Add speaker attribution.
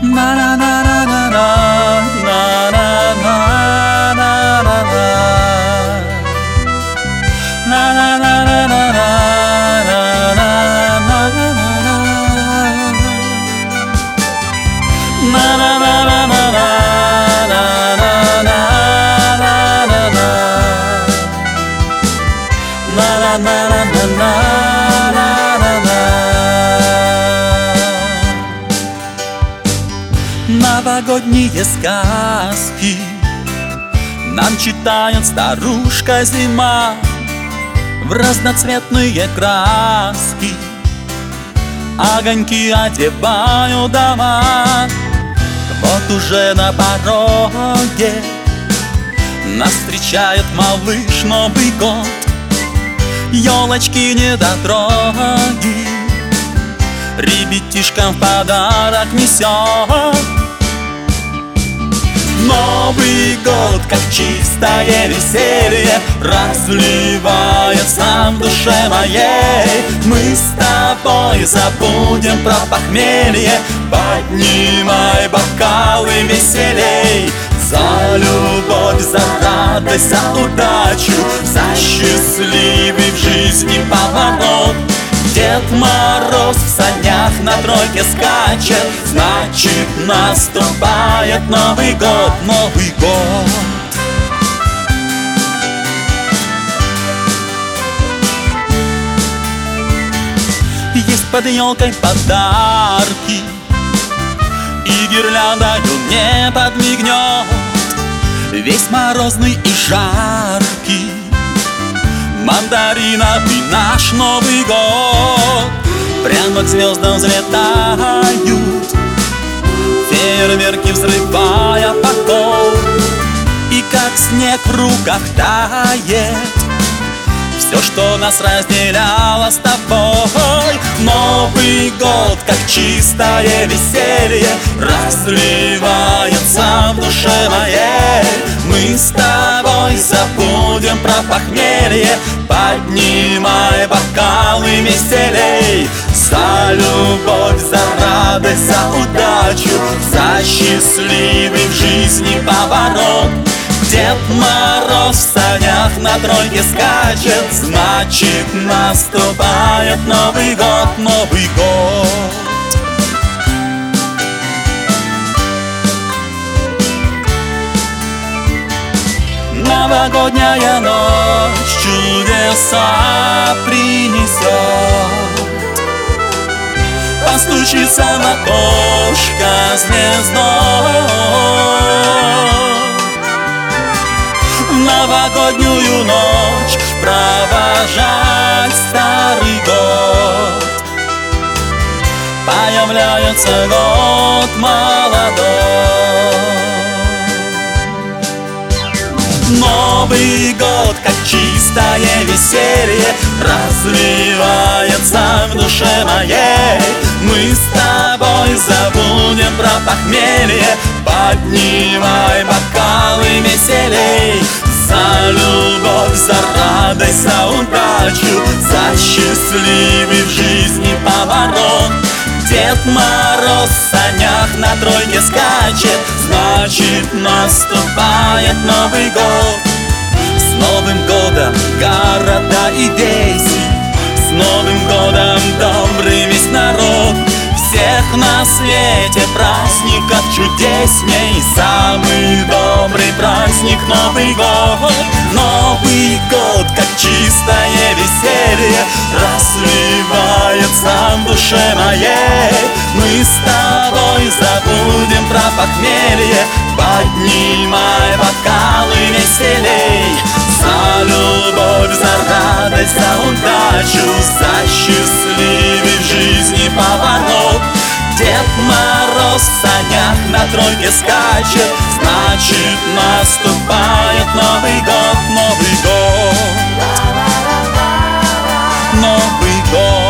Speaker 1: На на на на на на на на на на на на на на на на Новогодние сказки нам читает старушка зима в разноцветные краски. Огоньки одевают дома. Вот уже на пороге нас встречает малыш Новый год. Елочки недотроги ребятишкам в подарок несет. Новый год, как чистое веселье, разливается в душе моей. Мы с тобой забудем про похмелье, поднимай бокалы веселей. За любовь, за радость, за удачу, за счастливый в жизни поворот. Дед Мороз в санях на тройке скачет, значит, наступает Новый год, Новый год. Есть под елкой подарки, и гирляндою не подмигнет. Весь морозный и жаркий мандариновый наш Новый год. Прямо к звездам взлетают, фейерверки взрывая поток. И как снег в руках тает все, что нас разделяло с тобой. Новый год, как чистое веселье, разливается в душе моей. Мы с тобой забудем про похмелье, поднимай бокалы веселей. За любовь, за радость, за удачу, за счастливый в жизни поворот. Дед Мороз в санях на тройке скачет, значит, наступает Новый год, Новый год. Новогодняя ночь чудеса принесет. Постучится в окошко звездой. В новогоднюю ночь провожать старый год. Появляется год молодой. Новый год, как чистое веселье, разливается в душе моей. Мы с тобой забудем про похмелье, поднимай бокалы веселей. За любовь, за радость, за удачу, за счастливый в жизни поворот. Дед Мороз в санях на тройке скачет, значит, наступает Новый год. С Новым годом, города и веси, с Новым годом, добрый весь народ. Всех на свете праздников чудесней, самый добрый праздник Новый год. Новый год, как чистое веселье, разливается в душе моей. Мы с тобой забудем про похмелье, поднимай бокалы веселей. За любовь, за радость, за удачу, за счастливый в жизни поворот. Дед Мороз в санях на тройке скачет, значит, наступает Новый год, Новый год, Новый год.